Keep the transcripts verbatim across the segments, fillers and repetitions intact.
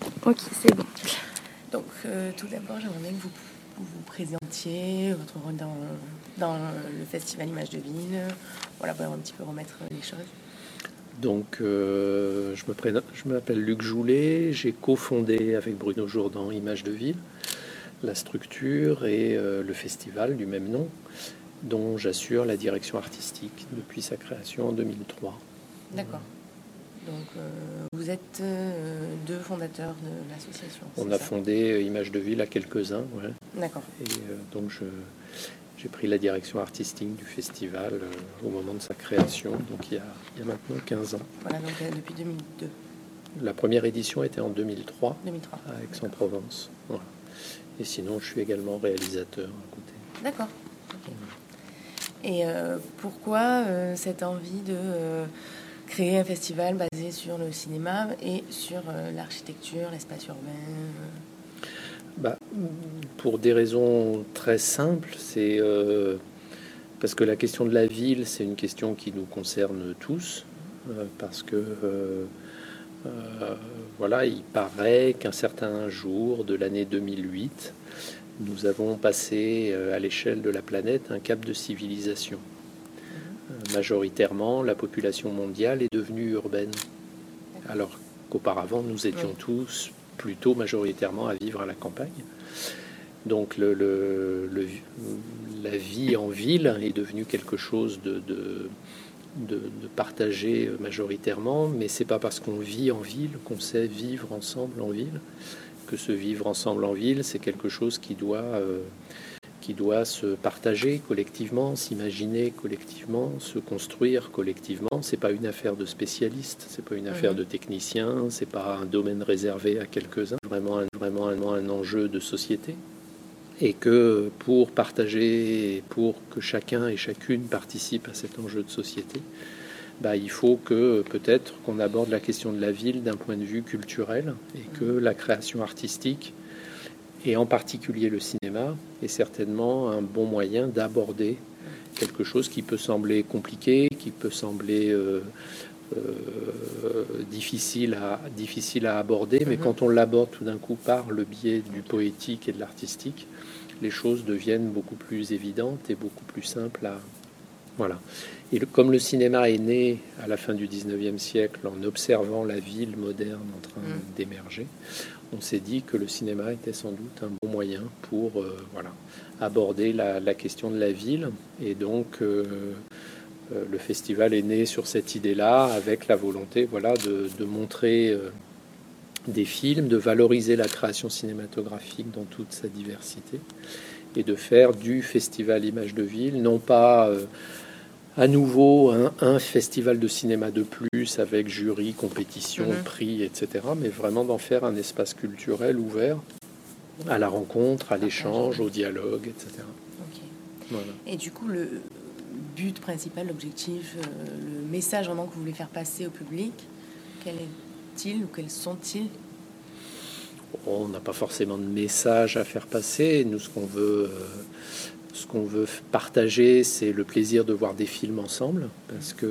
Ok, c'est bon. Donc, euh, tout d'abord, j'aimerais bien que vous vous présentiez votre rôle dans, dans le festival Images de Ville. Voilà, pour un petit peu remettre les choses. Donc, euh, je, me prénomme, je m'appelle Luc Joulet. J'ai cofondé avec Bruno Jourdan Images de Ville, la structure et euh, le festival du même nom, dont j'assure la direction artistique depuis sa création en deux mille trois. D'accord. Donc, euh, vous êtes euh, deux fondateurs de l'association. On a ça fondé Images de Ville à quelques-uns, ouais. D'accord. Et euh, donc, je, j'ai pris la direction artistique du festival euh, au moment de sa création, donc il y a, il y a maintenant quinze ans. Voilà, donc euh, depuis deux mille deux. La première édition était en deux mille trois, deux mille trois. à Aix-en-Provence. Voilà. Et sinon, je suis également réalisateur à côté. D'accord. Okay. Et euh, pourquoi euh, cette envie de euh, créer un festival basé sur le cinéma et sur euh, l'architecture, l'espace urbain euh... bah, Pour des raisons très simples, c'est euh, parce que la question de la ville, c'est une question qui nous concerne tous, euh, parce que euh, euh, voilà, il paraît qu'un certain jour de l'année deux mille huit, nous avons passé euh, à l'échelle de la planète un cap de civilisation. Euh, majoritairement, la population mondiale est devenue urbaine, alors qu'auparavant, nous étions tous plutôt majoritairement à vivre à la campagne. Donc le, le, le, la vie en ville est devenue quelque chose de, de, de, de partagé majoritairement, mais c'est pas parce qu'on vit en ville qu'on sait vivre ensemble en ville, que ce vivre ensemble en ville, c'est quelque chose qui doit, euh, qui doit se partager collectivement, s'imaginer collectivement, se construire collectivement. C'est pas une affaire de spécialistes, c'est pas une affaire de techniciens, c'est pas un domaine réservé à quelques-uns, vraiment un, vraiment un, un enjeu de société. Et que pour partager, pour que chacun et chacune participe à cet enjeu de société, bah, il faut que peut-être qu'on aborde la question de la ville d'un point de vue culturel et que la création artistique, et en particulier le cinéma, est certainement un bon moyen d'aborder quelque chose qui peut sembler compliqué, qui peut sembler euh, euh, difficile, à, difficile à aborder, mais quand on l'aborde tout d'un coup par le biais du poétique et de l'artistique, les choses deviennent beaucoup plus évidentes et beaucoup plus simples à... Voilà. Et le, comme le cinéma est né à la fin du dix-neuvième siècle en observant la ville moderne en train mmh. d'émerger, on s'est dit que le cinéma était sans doute un bon moyen pour euh, voilà, aborder la, la question de la ville. Et donc, euh, euh, le festival est né sur cette idée-là, avec la volonté voilà, de, de montrer euh, des films, de valoriser la création cinématographique dans toute sa diversité, et de faire du festival Images de Ville, non pas... Euh, à nouveau, un, un festival de cinéma de plus avec jury, compétition, mmh. prix, et cetera, mais vraiment d'en faire un espace culturel ouvert à la rencontre, à l'échange, au dialogue, et cetera. Okay. Voilà. Et du coup, le but principal, l'objectif, euh, le message vraiment que vous voulez faire passer au public, quel est-il ou quels sont-ils ? On n'a pas forcément de message à faire passer. Nous, ce qu'on veut... Euh, Ce qu'on veut partager, c'est le plaisir de voir des films ensemble, parce que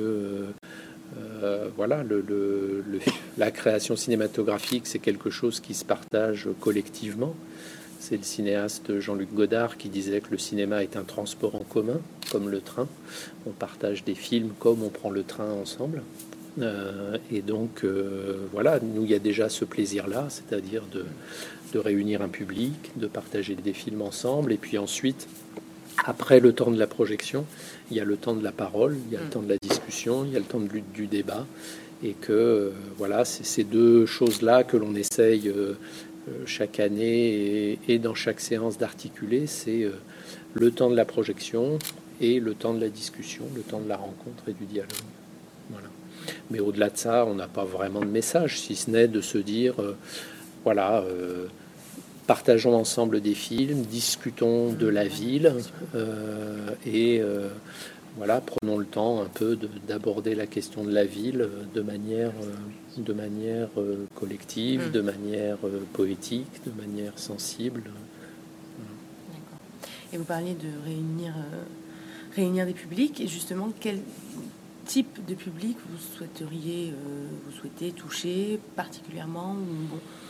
euh, voilà, le, le, le, la création cinématographique, c'est quelque chose qui se partage collectivement. C'est le cinéaste Jean-Luc Godard qui disait que le cinéma est un transport en commun, comme le train. On partage des films comme on prend le train ensemble. Euh, et donc, euh, voilà, nous, il y a déjà ce plaisir-là, c'est-à-dire de, de réunir un public, de partager des films ensemble, et puis ensuite... Après le temps de la projection, il y a le temps de la parole, il y a le temps de la discussion, il y a le temps de, du débat. Et que euh, voilà, c'est ces deux choses-là que l'on essaye euh, chaque année et, et dans chaque séance d'articuler. C'est euh, le temps de la projection et le temps de la discussion, le temps de la rencontre et du dialogue. Voilà. Mais au-delà de ça, on n'a pas vraiment de message, si ce n'est de se dire, euh, voilà... Euh, partageons ensemble des films, discutons de la ville euh, et euh, voilà, prenons le temps un peu de, d'aborder la question de la ville de manière, euh, de manière euh, collective, mmh. de manière euh, poétique, de manière sensible. D'accord. Et vous parliez de réunir, euh, réunir des publics, et justement, quel type de public vous souhaiteriez, euh, vous souhaitez toucher particulièrement ou bon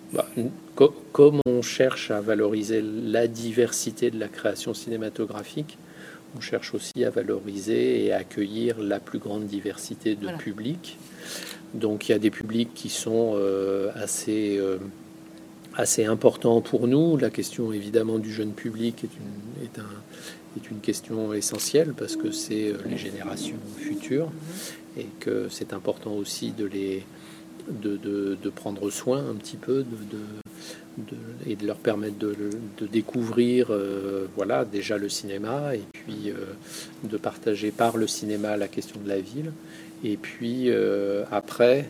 Bah, co- comme on cherche à valoriser la diversité de la création cinématographique, on cherche aussi à valoriser et à accueillir la plus grande diversité de Voilà. publics. Donc il y a des publics qui sont euh, assez, euh, assez importants pour nous. La question évidemment du jeune public est une, est un, est une question essentielle parce que c'est les générations futures et que c'est important aussi de les de, de, de prendre soin un petit peu de, de, de, et de leur permettre de, de découvrir euh, voilà, déjà le cinéma et puis euh, de partager par le cinéma la question de la ville. Et puis euh, après,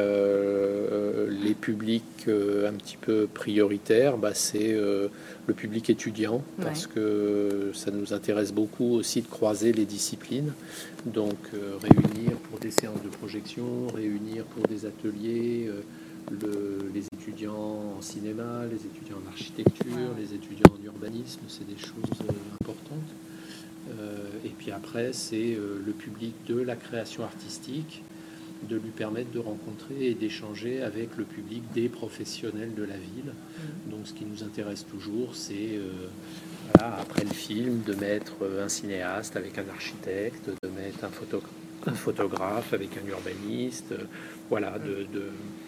euh, les publics euh, un petit peu prioritaires, bah, c'est euh, le public étudiant, parce Ouais. que ça nous intéresse beaucoup aussi de croiser les disciplines. Donc euh, réunir pour des séances de projection, réunir pour des ateliers euh, le, les étudiants en cinéma, les étudiants en architecture, Ouais. les étudiants en urbanisme, c'est des choses euh, importantes. Euh, et puis après, c'est euh, le public de la création artistique, de lui permettre de rencontrer et d'échanger avec le public des professionnels de la ville. Mmh. Donc ce qui nous intéresse toujours, c'est, euh, voilà, après le film, de mettre un cinéaste avec un architecte, de mettre un, photo, un photographe avec un urbaniste, euh, voilà, de... de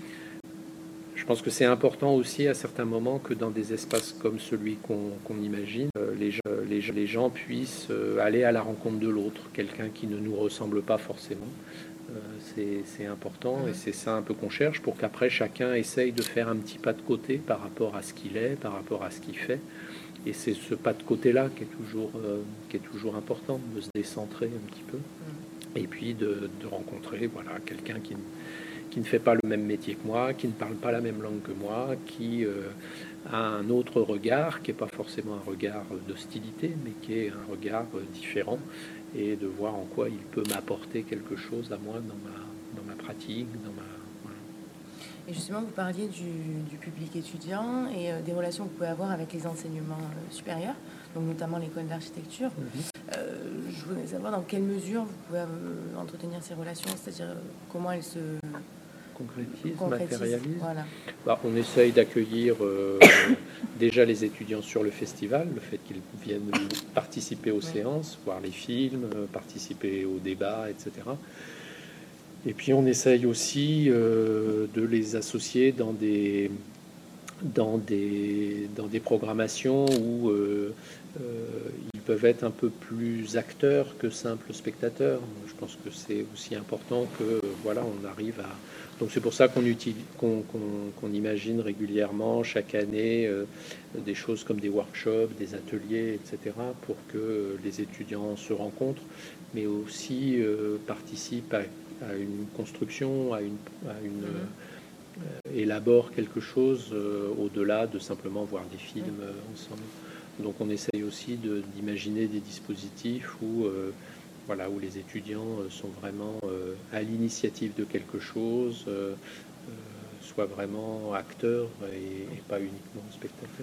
je pense que c'est important aussi à certains moments que dans des espaces comme celui qu'on qu'on imagine, euh, les, gens, les, les gens puissent euh, aller à la rencontre de l'autre, quelqu'un qui ne nous ressemble pas forcément. Euh, c'est c'est important et c'est ça un peu qu'on cherche pour qu'après chacun essaye de faire un petit pas de côté par rapport à ce qu'il est, par rapport à ce qu'il fait. Et c'est ce pas de côté-là qui est toujours, euh, qui est toujours important, de se décentrer un petit peu. Et puis de, de rencontrer voilà, quelqu'un qui, qui ne fait pas le même métier que moi, qui ne parle pas la même langue que moi, qui euh, a un autre regard, qui n'est pas forcément un regard d'hostilité, mais qui est un regard euh, différent, et de voir en quoi il peut m'apporter quelque chose à moi dans ma, dans ma pratique, dans ma... Voilà. Et justement, vous parliez du, du public étudiant et euh, des relations que vous pouvez avoir avec les enseignements euh, supérieurs, donc notamment l'école d'architecture. Mm-hmm. Euh, je voulais savoir dans quelle mesure vous pouvez euh, entretenir ces relations, c'est-à-dire euh, comment elles se concrétisent, concrétisent, matérialisent. Voilà. Bah, on essaye d'accueillir euh, déjà les étudiants sur le festival, le fait qu'ils viennent participer aux ouais. séances, voir les films, participer aux débats, et cetera. Et puis on essaye aussi euh, de les associer dans des, dans des, dans des programmations où euh, euh, ils peuvent être un peu plus acteurs que simples spectateurs. Je pense que c'est aussi important que voilà, on arrive à... Donc c'est pour ça qu'on utilise, qu'on, qu'on, qu'on imagine régulièrement chaque année euh, des choses comme des workshops, des ateliers, et cetera, pour que les étudiants se rencontrent, mais aussi euh, participent à à une construction, à une, à une mmh. euh, élabore quelque chose euh, au-delà de simplement voir des films mmh. euh, ensemble. Donc on essaye aussi de, d'imaginer des dispositifs où, euh, voilà, où les étudiants sont vraiment euh, à l'initiative de quelque chose, euh, euh, soient vraiment acteurs et, et pas uniquement spectateurs.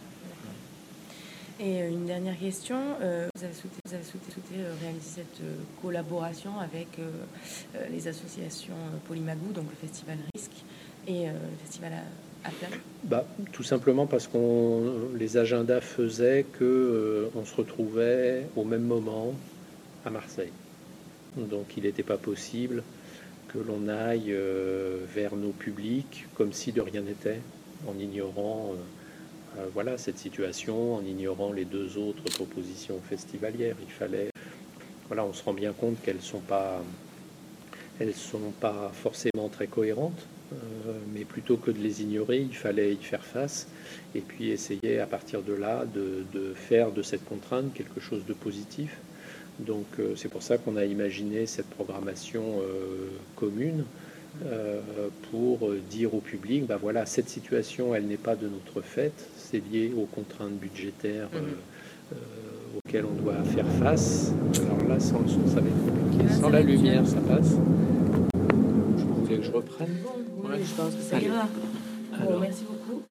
Et une dernière question, euh, vous avez souhaité, vous avez souhaité, souhaité réaliser cette euh, collaboration avec euh, euh, les associations Polymagou, donc le festival Risque et euh, le festival à, à Flamme. Bah, tout simplement parce qu'on les agendas faisaient que euh, on se retrouvait au même moment à Marseille. Donc il n'était pas possible que l'on aille euh, vers nos publics comme si de rien n'était, en ignorant... Euh, Euh, voilà cette situation, en ignorant les deux autres propositions festivalières. Il fallait, voilà, on se rend bien compte qu'elles sont pas, elles sont pas forcément très cohérentes, euh, mais plutôt que de les ignorer, il fallait y faire face et puis essayer à partir de là de, de faire de cette contrainte quelque chose de positif. Donc euh, c'est pour ça qu'on a imaginé cette programmation euh, commune. Euh, pour dire au public, ben voilà, cette situation, elle n'est pas de notre fait, c'est lié aux contraintes budgétaires euh, euh, auxquelles on doit faire face. Alors là, sans le son, ça va être compliqué. Sans la lumière, ça passe. Je voulais que je reprenne. Oui, ouais. Je pense que ça ira. Bon, merci beaucoup.